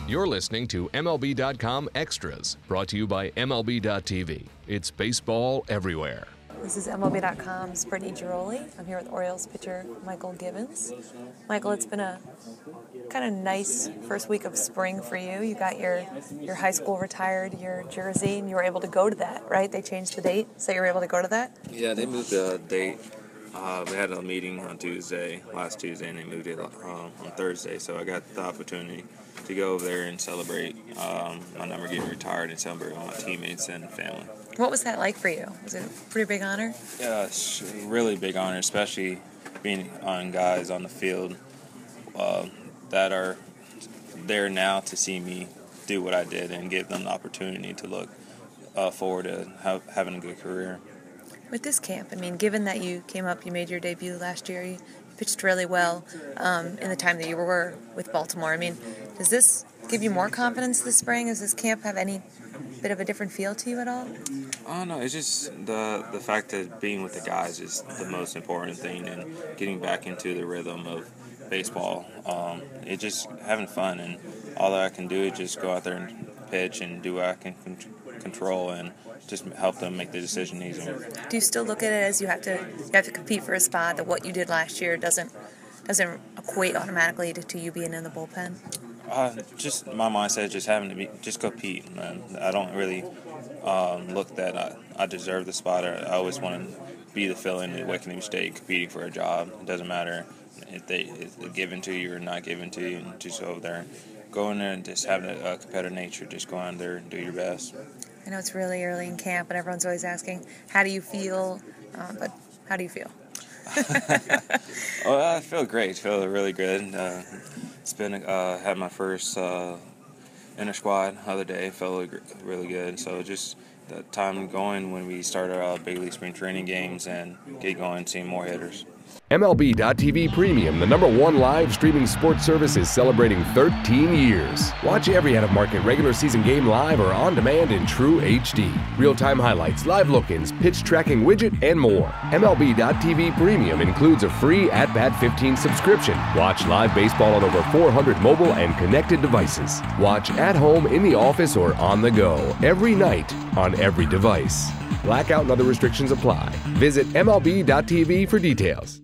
You're listening to MLB.com Extras, brought to you by MLB.tv. It's baseball everywhere. This is MLB.com's Brittany Giroli. I'm here with Orioles pitcher Michael Givens. Michael, it's been a kind of nice first week of spring for you. You got your high school retired, your jersey, and you were able to go to that, right? They changed the date, so you were able to go to that? Yeah, they moved the date. We had a meeting on last Tuesday, and they moved it on Thursday, so I got the opportunity to go over there and celebrate my number getting retired and celebrate with my teammates and family. What was that like for you? Was it a pretty big honor? Yeah, it's a really big honor, especially being on guys on the field that are there now to see me do what I did and give them the opportunity to look forward to having a good career. With this camp, I mean, given that you came up, you made your debut last year, you pitched really well in the time that you were with Baltimore. I mean, does this give you more confidence this spring? Does this camp have any bit of a different feel to you at all? Oh, no, it's just the fact that being with the guys is the most important thing, and getting back into the rhythm of baseball. It's just having fun, and all that I can do is just go out there and pitch and do what I can control and just help them make the decision easier. Do you still look at it as you have to compete for a spot, that what you did last year doesn't equate automatically to you being in the bullpen? Just my mindset, just having to just compete, man. I don't really look that I deserve the spot. I always want to be the fill-in at Wickenham State, competing for a job. It doesn't matter if it's given to you or not given to you. And just go over there, go in there, and just have a competitive nature. Just go in there and do your best. I know it's really early in camp, and everyone's always asking, "How do you feel?" But how do you feel? Well, I feel great. I feel really good. It's been had my first inner squad the other day. Felt really good. So just the time going when we start our big league spring training games and get going, seeing more hitters. MLB.tv Premium, the #1 live streaming sports service, is celebrating 13 years. Watch every out-of-market regular season game live or on demand in true HD. Real-time highlights, live look-ins, pitch tracking widget, and more. MLB.tv Premium includes a free At-Bat 15 subscription. Watch live baseball on over 400 mobile and connected devices. Watch at home, in the office, or on the go, every night, on every device. Blackout and other restrictions apply. Visit MLB.tv for details.